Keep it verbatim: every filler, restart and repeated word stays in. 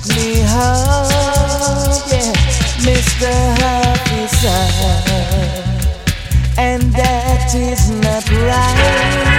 me hug, yeah, Mister Officer, and that is not right.